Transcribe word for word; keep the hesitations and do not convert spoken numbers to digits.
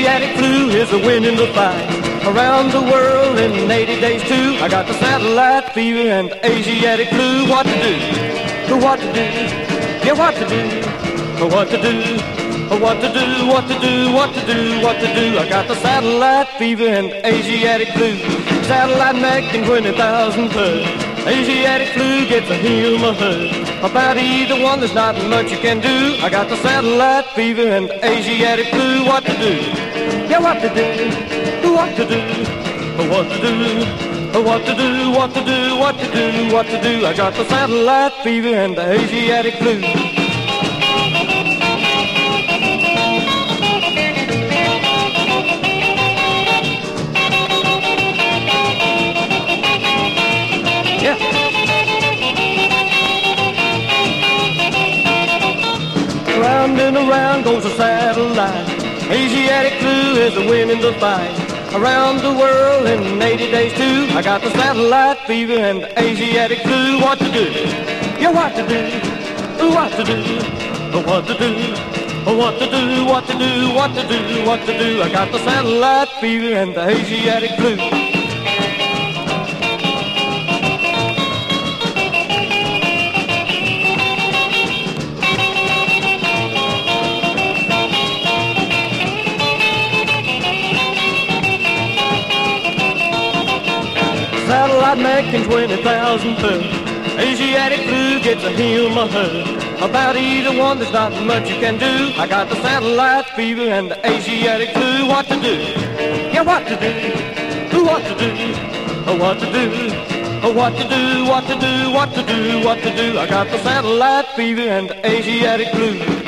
Asiatic flu is a winning the fight. Around the world in eighty days too. I got the satellite fever and the Asiatic flu. What to do? What to do? Yeah, what to do? What to do? What to do? What to do? What to do? What to do? I got the satellite fever and the Asiatic flu. Satellite making twenty thousand per. Asiatic flu gets a heel my herd. About either one, there's not much you can do. I got the satellite fever and the Asiatic flu. What to do? Yeah, what to do? What to do? What to do? What to do? What to do? What to do? What to do? I got the satellite fever and the Asiatic flu. Round and around goes the satellite. Asiatic flu is the winning the fight. Around the world in eighty days too. I got the satellite fever and the Asiatic flu. What to do? Yeah, what to do? What to do? What to do? What to do? What to do? What to do? What to do? I got the satellite fever and the Asiatic flu. Satellite making twenty thousand per. Asiatic flu gets a heel my herd. About either one, there's not much you can do. I got the satellite fever and the Asiatic flu. What to do? Yeah, what to do? What to do? What to do? What to do? What to do? What to do? What to do? I got the satellite fever and the Asiatic flu.